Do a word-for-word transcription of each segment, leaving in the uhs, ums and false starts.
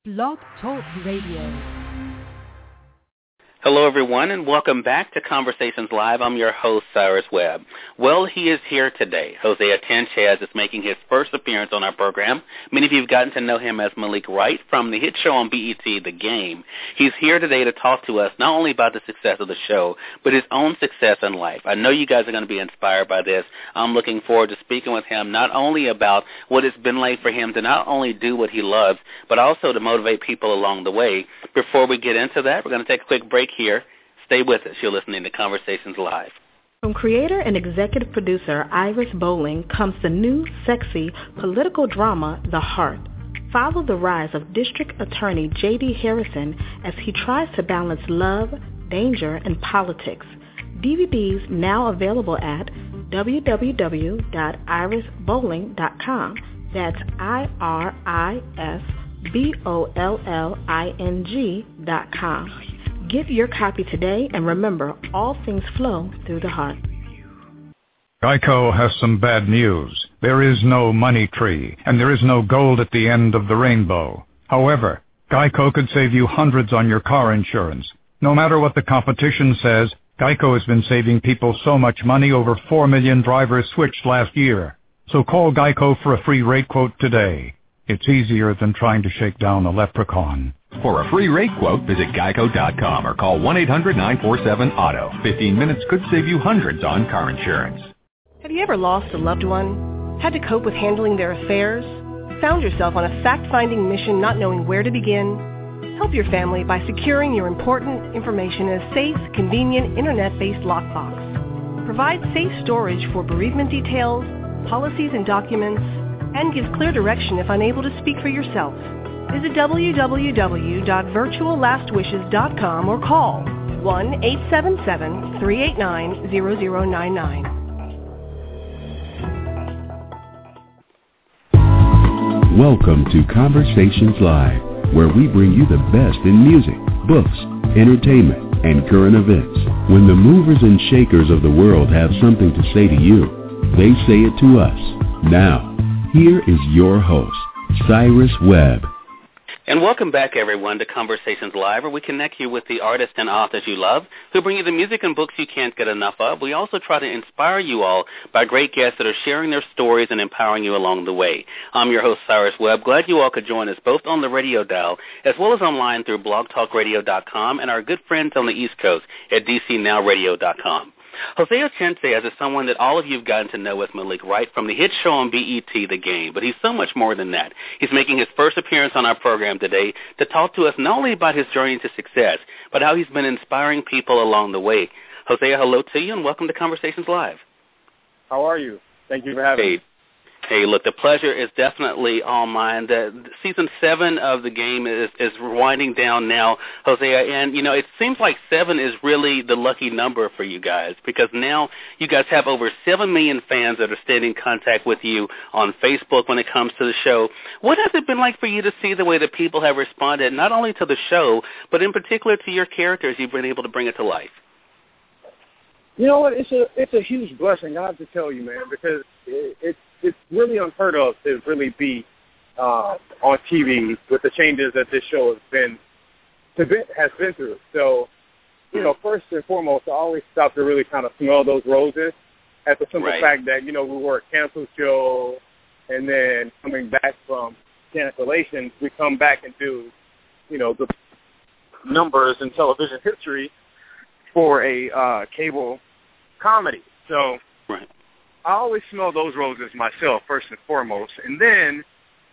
Blog Talk Radio. Hello, everyone, and welcome back to Conversations Live. I'm your host, Cyrus Webb. Well, he is here today. Hosea Sanchez is making his first appearance on our program. Many of you have gotten to know him as Malik Wright from the hit show on B E T, The Game. He's here today to talk to us not only about the success of the show, but his own success in life. I know you guys are going to be inspired by this. I'm looking forward to speaking with him not only about what it's been like for him to not only do what he loves, but also to motivate people along the way. Before we get into that, we're going to take a quick break here. Stay with us. You're listening to Conversations Live. From creator and executive producer Iris Bowling comes the new, sexy, political drama, The Heart. Follow the rise of District Attorney J D Harrison as he tries to balance love, danger, and politics. D V Ds now available at w w w dot iris bowling dot com. That's I R I S B O L L I N G dot com. Get your copy today, and remember, all things flow through the heart. Geico has some bad news. There is no money tree, and there is no gold at the end of the rainbow. However, Geico could save you hundreds on your car insurance. No matter what the competition says, Geico has been saving people so much money, over four million drivers switched last year. So call Geico for a free rate quote today. It's easier than trying to shake down a leprechaun. For a free rate quote, visit geico dot com or call one eight hundred nine four seven auto. Fifteen minutes could save you hundreds on car insurance. Have you ever lost a loved one? Had to cope with handling their affairs? Found yourself on a fact-finding mission not knowing where to begin? Help your family by securing your important information in a safe, convenient, internet-based lockbox. Provide safe storage for bereavement details, policies and documents, and gives clear direction if unable to speak for yourself. Visit w w w dot virtual last wishes dot com or call one eight seven seven, three eight nine, zero zero nine nine. Welcome to Conversations Live, where we bring you the best in music, books, entertainment, and current events. When the movers and shakers of the world have something to say to you, they say it to us. Now, here is your host, Cyrus Webb. And welcome back, everyone, to Conversations Live, where we connect you with the artists and authors you love, who bring you the music and books you can't get enough of. We also try to inspire you all by great guests that are sharing their stories and empowering you along the way. I'm your host, Cyrus Webb. Glad you all could join us both on the radio dial as well as online through blog talk radio dot com and our good friends on the East Coast at d c now radio dot com. Hosea Sanchez is someone that all of you have gotten to know as Malik Wright from the hit show on B E T, The Game, but he's so much more than that. He's making his first appearance on our program today to talk to us not only about his journey to success, but how he's been inspiring people along the way. Hosea, hello to you, and welcome to Conversations Live. How are you? Thank you for having hey. me. Hey, look, the pleasure is definitely all mine. The, the season seven of The Game is, is winding down now, Hosea, and, you know, it seems like seven is really the lucky number for you guys because now you guys have over seven million fans that are staying in contact with you on Facebook when it comes to the show. What has it been like for you to see the way that people have responded not only to the show, but in particular to your characters? You've been able to bring it to life. You know what? It's a it's a huge blessing, I have to tell you, man, because it, it's it's really unheard of to really be uh, on T V with the changes that this show has been has been through. So, you know, first and foremost, I always stop to really kind of smell those roses at the simple right. fact that, you know, we were a canceled show, and then coming back from cancellation, we come back and do, you know, the numbers in television history for a uh, cable comedy. So right. I always smell those roses myself, first and foremost. And then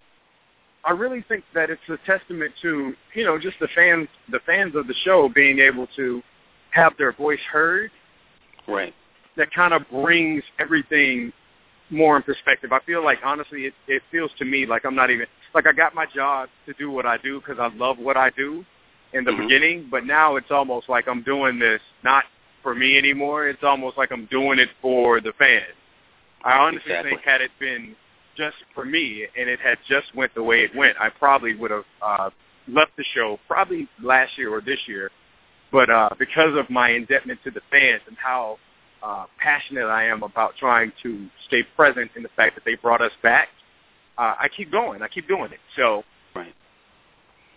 I really think that it's a testament to, you know, just the fans, the fans of the show being able to have their voice heard. Right. That kind of brings everything more in perspective. I feel like, honestly, it, it feels to me like I'm not even, like I got my job to do what I do because I love what I do in the mm-hmm. beginning, but now it's almost like I'm doing this not for me anymore. It's almost like I'm doing it for the fans. I honestly exactly. think had it been just for me and it had just went the way it went, I probably would have uh, left the show probably last year or this year. But uh, because of my indebtedness to the fans and how uh, passionate I am about trying to stay present in the fact that they brought us back, uh, I keep going. I keep doing it. So right.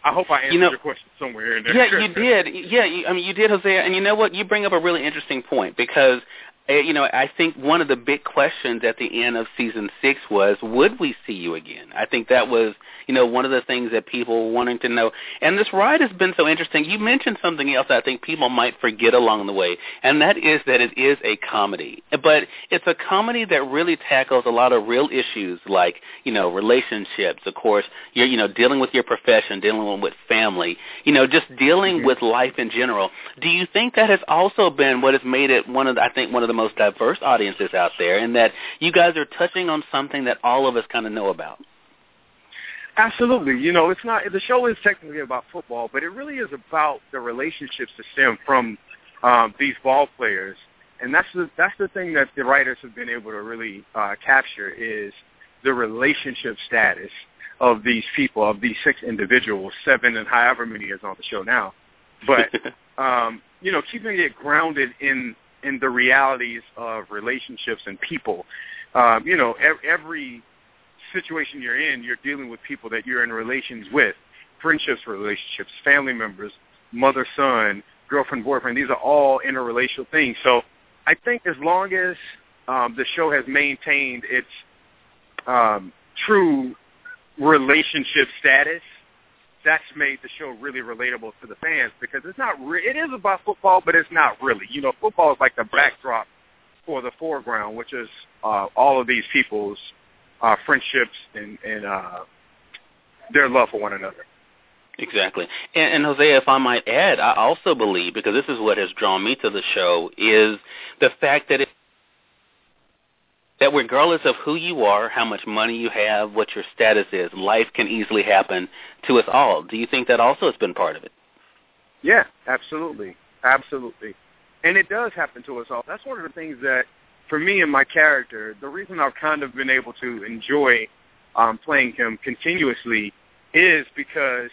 I hope I answered you know, your question somewhere in there. Yeah, you did. Yeah, you, I mean, you did, Hosea. And you know what? You bring up a really interesting point because, uh, you know, I think one of the big questions at the end of season six was, would we see you again? I think that was, you know, one of the things that people wanting to know. And this ride has been so interesting. You mentioned something else I think people might forget along the way, and that is that it is a comedy. But it's a comedy that really tackles a lot of real issues like, you know, relationships, of course, you're, you know, dealing with your profession, dealing with family, you know, just dealing mm-hmm. with life in general. Do you think that has also been what has made it one of the, I think, one of the most diverse audiences out there, and that you guys are touching on something that all of us kind of know about? Absolutely. You know, it's not, the show is technically about football, but it really is about the relationships that stem from um, these ball players. And that's the, that's the thing that the writers have been able to really uh, capture is the relationship status of these people, of these six individuals, seven and however many is on the show now. But, um, you know, keeping it grounded in, in the realities of relationships and people. Um, you know, every, every situation you're in, you're dealing with people that you're in relations with, friendships, relationships, family members, mother, son, girlfriend, boyfriend. These are all interrelational things. So I think as long as um, the show has maintained its um, true relationship status, that's made the show really relatable to the fans because it's not re- it is about football, but it's not really. You know, football is like the backdrop for the foreground, which is uh, all of these people's Uh, friendships and, and uh, their love for one another. Exactly. And, and, Hosea, if I might add, I also believe, because this is what has drawn me to the show, is the fact that it, that regardless of who you are, how much money you have, what your status is, life can easily happen to us all. Do you think that also has been part of it? Yeah, absolutely. Absolutely. And it does happen to us all. That's one of the things that, for me and my character, the reason I've kind of been able to enjoy um, playing him continuously is because,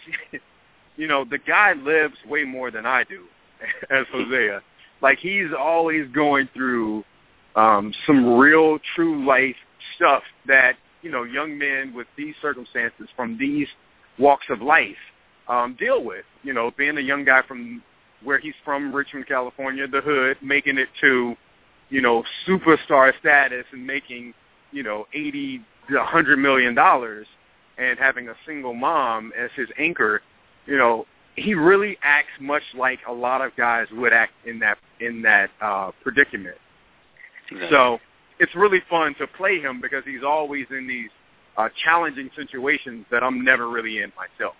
you know, the guy lives way more than I do as Hosea. Like, he's always going through um, some real, true life stuff that, you know, young men with these circumstances from these walks of life um, deal with. You know, being a young guy from where he's from, Richmond, California, the hood, making it to, you know, superstar status and making, you know, eighty to one hundred million dollars and having a single mom as his anchor, you know, he really acts much like a lot of guys would act in that in that uh, predicament. Exactly. So it's really fun to play him because he's always in these uh, challenging situations that I'm never really in myself.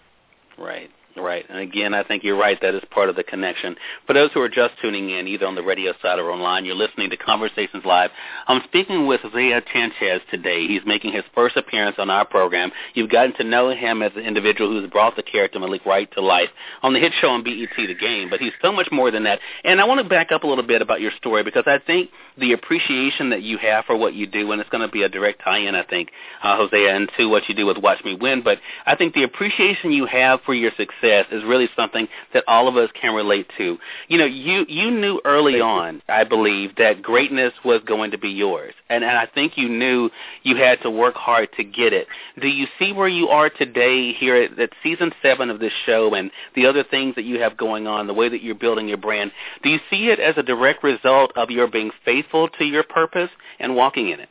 Right. Right. And again, I think you're right. That is part of the connection. For those who are just tuning in, either on the radio side or online, you're listening to Conversations Live. I'm speaking with Hosea Sanchez today. He's making his first appearance on our program. You've gotten to know him as an individual who's brought the character Malik Wright to life on the hit show on B E T, The Game. But he's so much more than that. And I want to back up a little bit about your story because I think the appreciation that you have for what you do, and it's going to be a direct tie-in, I think, uh, Hosea, into what you do with Watch Me Win, but I think the appreciation you have for your success is really something that all of us can relate to. You know, you, you knew early on, I believe, that greatness was going to be yours. And, and I think you knew you had to work hard to get it. Do you see where you are today here at, at season seven of this show and the other things that you have going on, the way that you're building your brand? Do you see it as a direct result of your being faithful to your purpose and walking in it?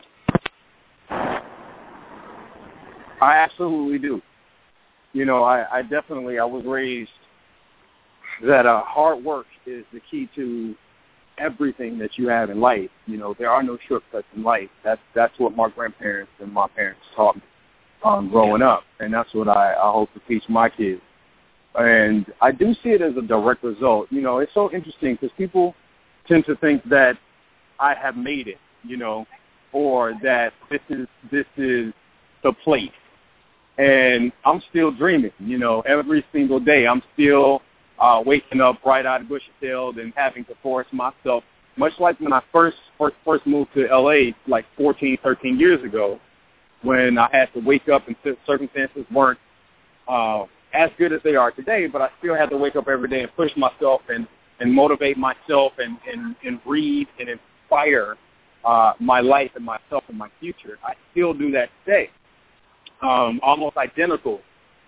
I absolutely do. You know, I, I definitely, I was raised that uh, hard work is the key to everything that you have in life. You know, there are no shortcuts in life. That's that's what my grandparents and my parents taught me um, growing up, and that's what I, I hope to teach my kids. And I do see it as a direct result. You know, it's so interesting because people tend to think that I have made it, you know, or that this is this is the place. And I'm still dreaming, you know, every single day. I'm still uh, waking up bright-eyed, bushy-tailed, and having to force myself, much like when I first, first first moved to L A like fourteen, thirteen years ago, when I had to wake up and circumstances weren't uh, as good as they are today, but I still had to wake up every day and push myself and, and motivate myself and, and, and read and inspire uh, my life and myself and my future. I still do that today. Um, almost identical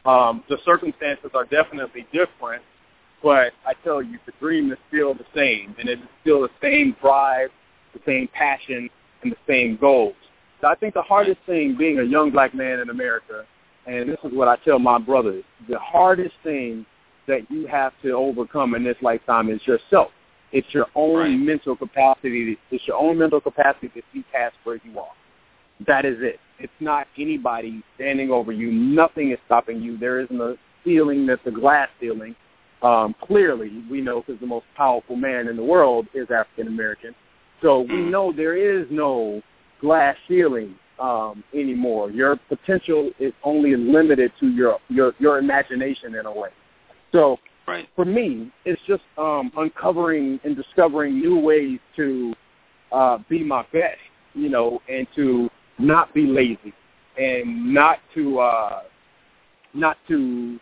Um, the circumstances are definitely different, but I tell you, the dream is still the same, and it is still the same drive, the same passion, and the same goals. So I think the hardest thing being a young black man in America, and this is what I tell my brothers, the hardest thing that you have to overcome in this lifetime is yourself. It's your own right. mental capacity. It's your own mental capacity to see past where you are. That is it. It's not anybody standing over you. Nothing is stopping you. There isn't a ceiling that's a glass ceiling. Um, clearly, we know because the most powerful man in the world is African American. So we know there is no glass ceiling um, anymore. Your potential is only limited to your your, your imagination in a way. So right. for me, it's just um, uncovering and discovering new ways to uh, be my best, you know, and to not be lazy and not to uh, not to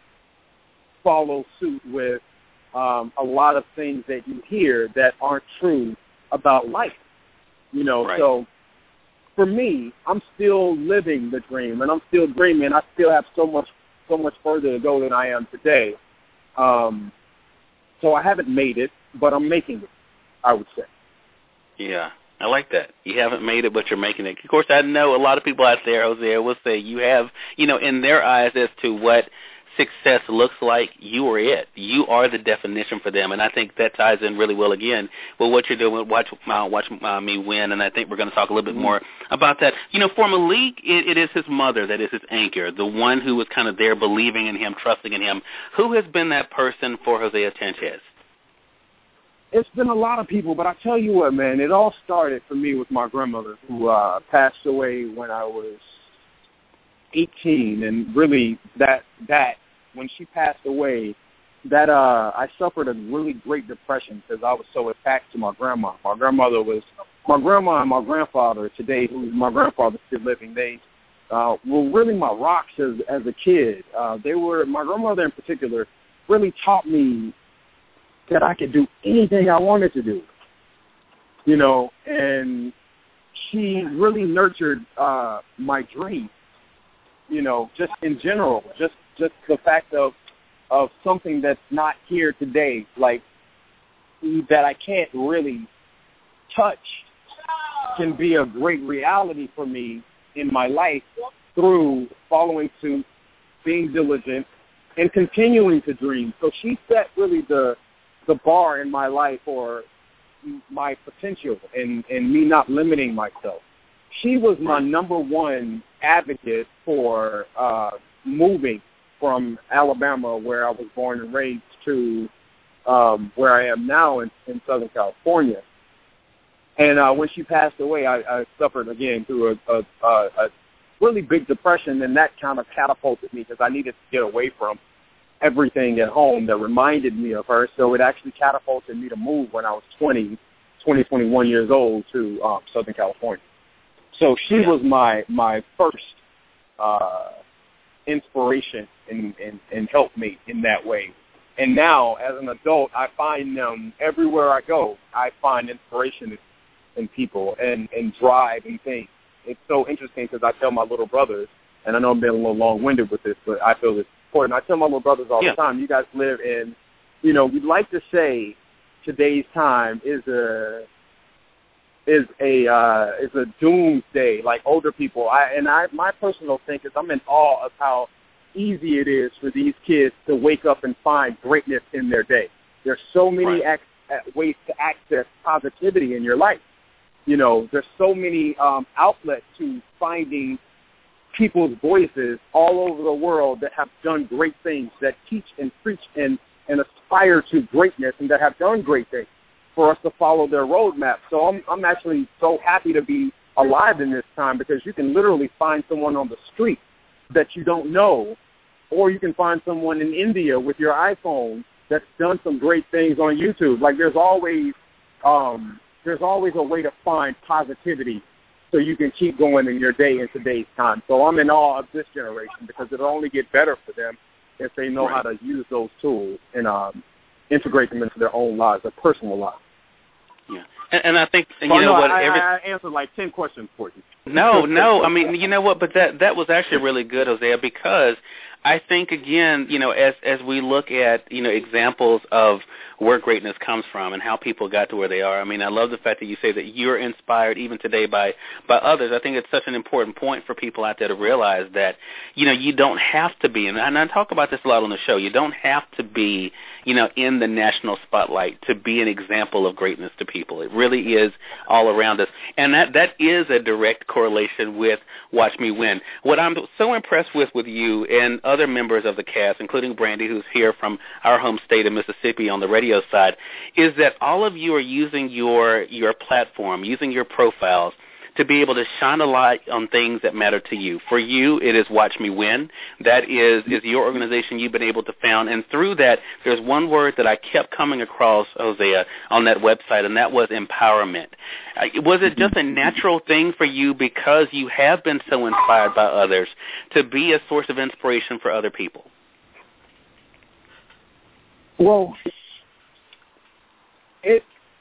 follow suit with um, a lot of things that you hear that aren't true about life, you know. Right. So for me, I'm still living the dream, and I'm still dreaming. I still have so much so much further to go than I am today. Um, so I haven't made it, but I'm making it, I would say. Yeah. I like that. You haven't made it, but you're making it. Of course, I know a lot of people out there, Hosea, will say you have, you know, in their eyes as to what success looks like, you are it. You are the definition for them, and I think that ties in really well, again, with what you're doing with Watch, uh, Watch uh, Me Win, and I think we're going to talk a little bit more about that. You know, for Malik, it, it is his mother that is his anchor, the one who was kind of there believing in him, trusting in him. Who has been that person for Hosea Sanchez? It's been a lot of people, but I tell you what, man, it all started for me with my grandmother, who uh, passed away when I was eighteen, and really that that when she passed away, that uh, I suffered a really great depression because I was so attached to my grandma. My grandmother was my grandma and my grandfather today, who's my grandfather's still living. They uh, were really my rocks as as a kid. Uh, they were my grandmother in particular really taught me that I could do anything I wanted to do, you know, and she really nurtured uh, my dream, you know, just in general, just just the fact of of something that's not here today, like that I can't really touch, can be a great reality for me in my life through following suit, being diligent, and continuing to dream. So she set really the the bar in my life for my potential and, and me not limiting myself. She was my number one advocate for uh, moving from Alabama, where I was born and raised, to um, where I am now in, in Southern California. And uh, when she passed away, I, I suffered again through a, a, a, a really big depression, and that kind of catapulted me because I needed to get away from everything at home that reminded me of her. So it actually catapulted me to move when I was twenty, twenty, twenty-one years old to um, Southern California. So she yeah. was my my first uh, inspiration and, and, and helped me in that way. And now, as an adult, I find them everywhere I go. I find inspiration in, in people and, and drive and things. It's so interesting because I tell my little brothers, and I know I'm being a little long-winded with this, but I feel it's important. I tell my little brothers all yeah. the time, you guys live in, you know, we'd like to say today's time is a is a uh, is a doomsday, like older people. I and I my personal thing is I'm in awe of how easy it is for these kids to wake up and find greatness in their day. There's so many right. ac- ways to access positivity in your life. You know, there's so many um, outlets to finding people's voices all over the world that have done great things, that teach and preach and, and aspire to greatness, and that have done great things for us to follow their roadmap. So I'm, I'm actually so happy to be alive in this time, because you can literally find someone on the street that you don't know, or you can find someone in India with your iPhone that's done some great things on YouTube. Like there's always um, there's always a way to find positivity so you can keep going in your day in today's time. So I'm in awe of this generation, because it'll only get better for them if they know right. how to use those tools and um, integrate them into their own lives, their personal lives. Yeah, and, and I think and so you know no, what? I, every... I answered like ten questions for you. No, no. I mean, you know what? But that that was actually really good, Hosea, because I think, again, you know, as as we look at, you know, examples of where greatness comes from and how people got to where they are, I mean, I love the fact that you say that you're inspired even today by, by others. I think it's such an important point for people out there to realize that, you know, you don't have to be, and I talk about this a lot on the show, you don't have to be, you know, in the national spotlight to be an example of greatness to people. It really is all around us. And that, that is a direct correlation with Watch Me Win. What I'm so impressed with with you and other members of the cast, including Brandy, who's here from our home state of Mississippi on the radio side, is that all of you are using your your platform, using your profiles to be able to shine a light on things that matter to you. For you, it is Watch Me Win. That is, is your organization you've been able to found. And through that, there's one word that I kept coming across, Hosea, on that website, and that was empowerment. Uh, was it just a natural thing for you because you have been so inspired by others to be a source of inspiration for other people? Well, it,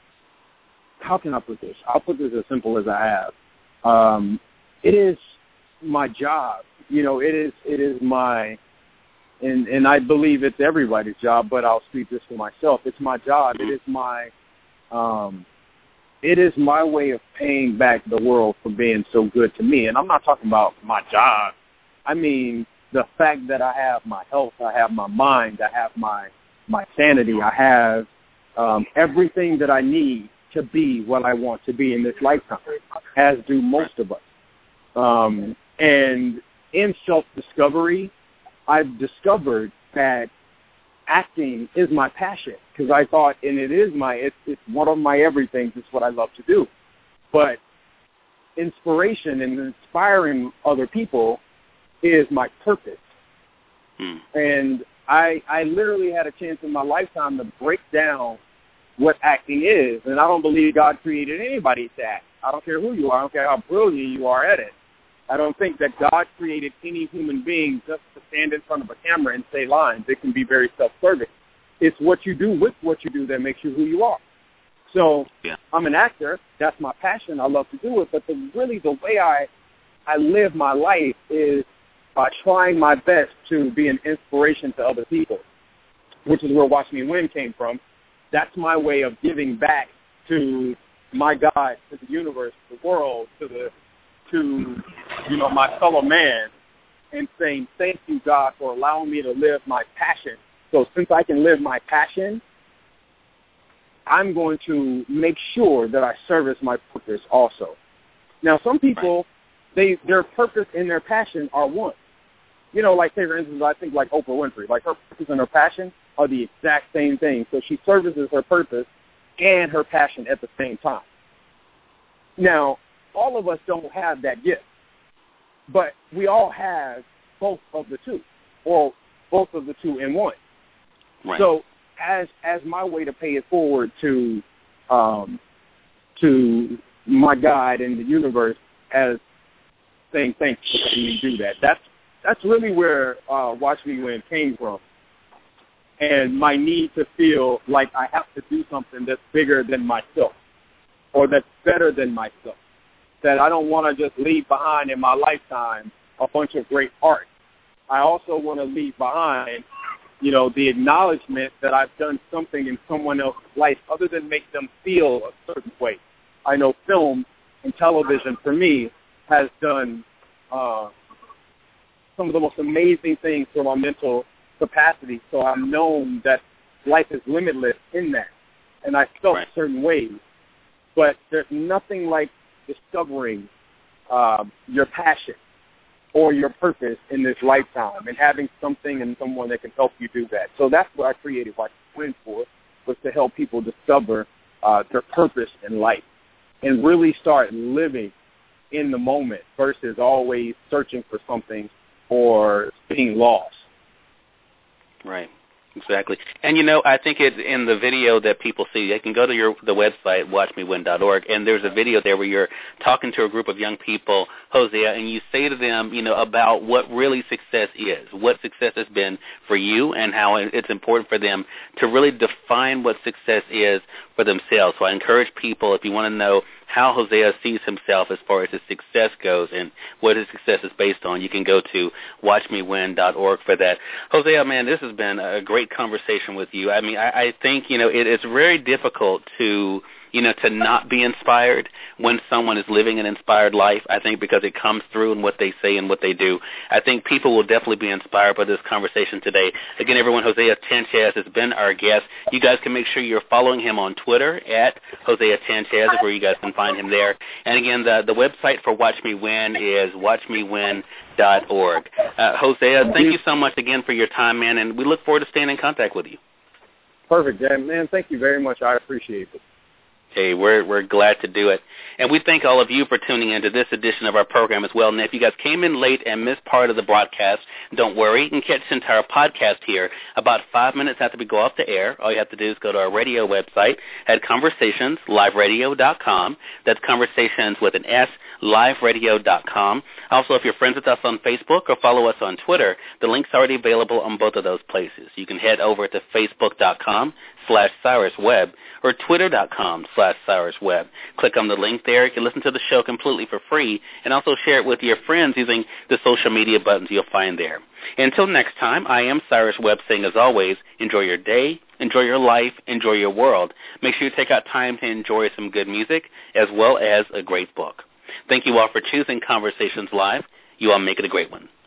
how can I put this? I'll put this as simple as I have. Um, it is my job. You know, it is it is my, and, and I believe it's everybody's job, but I'll speak this for myself. It's my job. It is my, um, it is my way of paying back the world for being so good to me. And I'm not talking about my job. I mean the fact that I have my health, I have my mind, I have my my sanity, I have um, everything that I need to be what I want to be in this lifetime, as do most of us. Um, and in self-discovery, I've discovered that acting is my passion because I thought, and it is my, it's, it's one of my everythings. It's what I love to do. But inspiration and inspiring other people is my purpose. Hmm. And I, I literally had a chance in my lifetime to break down what acting is, and I don't believe God created anybody to act. I don't care who you are. I don't care how brilliant you are at it. I don't think that God created any human being just to stand in front of a camera and say lines. It can be very self-serving. It's what you do with what you do that makes you who you are. So yeah. I'm an actor. That's my passion. I love to do it. But the, really the way I, I live my life is by trying my best to be an inspiration to other people, which is where Watch Me Win came from. That's my way of giving back to my God, to the universe, to the world, to the, to you know, my fellow man, and saying thank you, God, for allowing me to live my passion. So since I can live my passion, I'm going to make sure that I service my purpose also. Now, some people, they their purpose and their passion are one. You know, like, say, for instance, I think like Oprah Winfrey, like her purpose and her passion are the exact same thing. So she services her purpose and her passion at the same time. Now, all of us don't have that gift, but we all have both of the two, or both of the two in one. Right. So as as my way to pay it forward to um, to my God and the universe as saying thanks for letting me do that. That's that's really where uh, Watch Me Win came from. And my need to feel like I have to do something that's bigger than myself or that's better than myself, that I don't want to just leave behind in my lifetime a bunch of great art. I also want to leave behind, you know, the acknowledgement that I've done something in someone else's life other than make them feel a certain way. I know film and television, for me, has done uh, some of the most amazing things for my mental capacity, so I'm known that life is limitless in that, and I felt right. certain ways. But there's nothing like discovering uh, your passion or your purpose in this lifetime and having something and someone that can help you do that. So that's what I created Watch Me Win for, was to help people discover uh, their purpose in life and really start living in the moment versus always searching for something or being lost. Right, exactly. And, you know, I think it, in the video that people see, they can go to your the website, watch me win dot org, and there's a video there where you're talking to a group of young people, Hosea, and you say to them, you know, about what really success is, what success has been for you, and how it's important for them to really define what success is for themselves. So I encourage people, if you want to know how Hosea sees himself as far as his success goes and what his success is based on, you can go to watch me win dot org for that. Hosea, man, this has been a great conversation with you. I mean, I, I think, you know, it, it's very difficult to, you know, to not be inspired when someone is living an inspired life, I think, because it comes through in what they say and what they do. I think people will definitely be inspired by this conversation today. Again, everyone, Hosea Tanchez has been our guest. You guys can make sure you're following him on Twitter at Hosea Tanchez, where you guys can find him there. And again, the, the website for Watch Me Win is watch me win dot org. Uh, Hosea, thank you so much again for your time, man, and we look forward to staying in contact with you. Perfect, Dan. Man, thank you very much. I appreciate it. Hey, we're we're glad to do it. And we thank all of you for tuning in to this edition of our program as well. And if you guys came in late and missed part of the broadcast, don't worry. You can catch the entire podcast here about five minutes after we go off the air. All you have to do is go to our radio website at conversations live radio dot com. That's Conversations with an S, live radio dot com. Also, if you're friends with us on Facebook or follow us on Twitter, the link's already available on both of those places. You can head over to facebook dot com slash Cyrus Webb or twitter dot com slash Cyrus Webb. Click on the link there. You can listen to the show completely for free and also share it with your friends using the social media buttons you'll find there. Until next time, I am Cyrus Webb saying, as always, enjoy your day, enjoy your life, enjoy your world. Make sure you take out time to enjoy some good music as well as a great book. Thank you all for choosing Conversations Live. You all make it a great one.